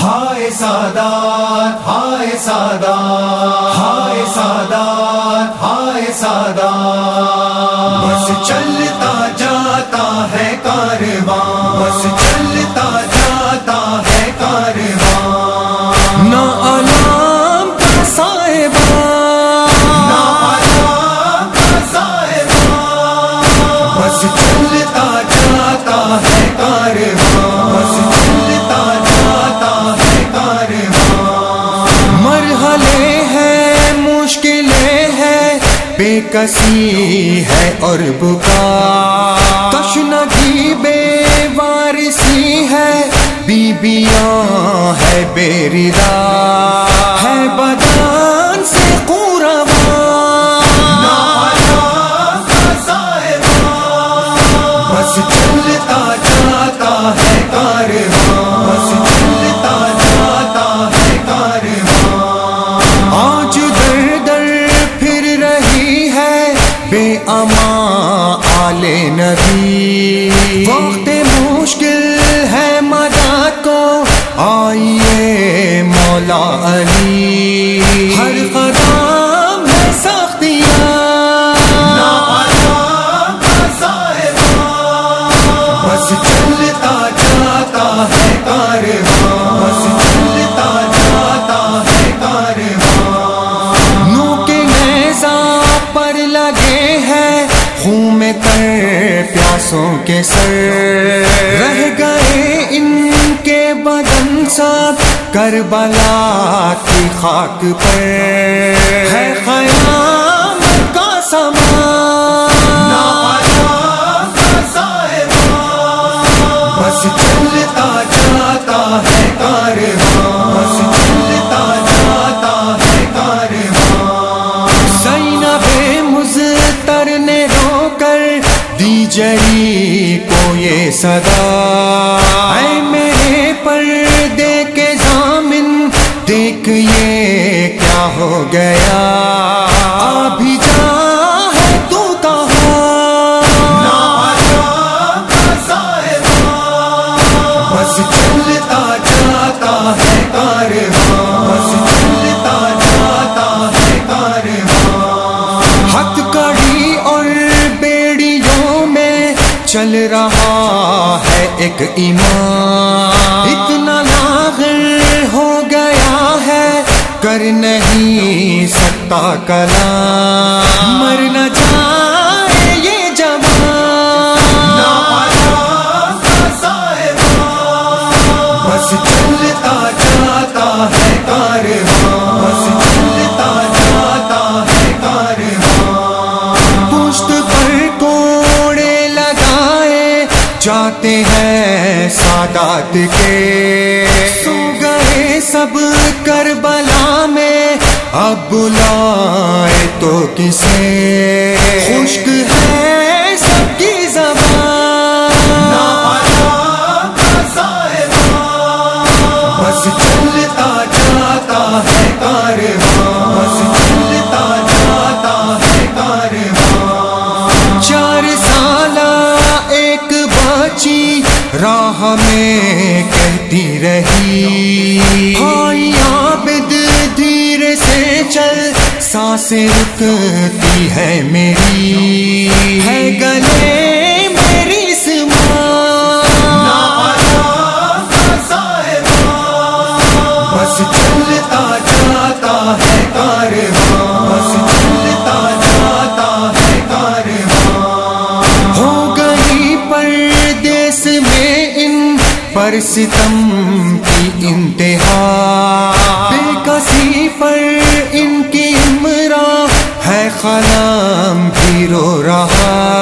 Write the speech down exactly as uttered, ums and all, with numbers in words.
ہائے سادات ہائے سادات ہائے سادات ہائے سادات، بس چلتا جاتا ہے کارواں، بس چلتا جاتا ہے کارواں، نہ علام کا صاحبان، نہ علام کا صاحبان، بس چلتا جاتا ہے کارواں، بس چلتا جاتا ہے کارواں، مرحلے ہیں مشکلیں ہیں، بے کسی ہے اور بکا، تشنگی بے وارثی ہے، بیبیاں ہے بے ردا، ہے بدن سے قربان، نہ علام کا صاحبان، بس چلتا جاتا ہے کارواں، بس چلتا جاتا ہے کارواں، آج در در پھر رہی ہے بے امان آل نبی، وقت مشکل ہے مدد کو آئیے مولا علی، ہر قدم ہے سختیاں، نہ علام کا صاحبان، بس چلتا جاتا ہے کارواں، بس چلتا جاتا ہے کارواں، نو کے نیزہ پر لگے ہیں خون میں تر پیاسوں کے سر، رہ گئے ان کے بدن سب کربلا کی خاک پر، ہے قیامت کا سامان، نہ علام کا صاحبان، بس چلتا جاتا ہے کارواں، بس چلتا جاتا ہے کارواں، زینب مضطر نے رو کر دی جری کو یہ صدا، اے میرے پردے کے ضامن دیکھ یہ کیا ہو گیا، ابھی جا ہے تو کہاں، نہ علام کا صاحبان، بس چلتا جاتا ہے کارواں، بس چلتا جاتا ہے کارواں، ہتھ کڑی اور بیڑیوں میں چل رہا ہے ایک ایمان، اتنا لاغر ہو گیا ہے کر نہیں سکتا کلام، مر نہ جائے یہ جوان، نہ علام کا صاحبان، بس چلتا جاتا ہے کارواں، بس چلتا جاتا ہے کارواں، پشت پر کوڑے لگائے جاتے ہیں سادات کے، سو گئے سب کربلا میں اب بلائے تو کسے، خشک ہے سب کی زبان، نہ علام کا صاحبان، بس چلتا جاتا ہے کارواں، بس چلتا جاتا ہے کارواں، چار سالہ ایک بچی راہ میں کہتی رہی، بھائی عابد دھیرے سے چل، سانسیں رکتی ہے میری، ہے گلے میری سمان، نہ علام کا صاحبان، بس چلتا جاتا ہے کارواں، بس چلتا جاتا ہے کارواں، ہو گئی پردیس میں ان پر ستم کی انتہا، بے کسی پر ان کی امرا ہے، خلم بھی رو رہا،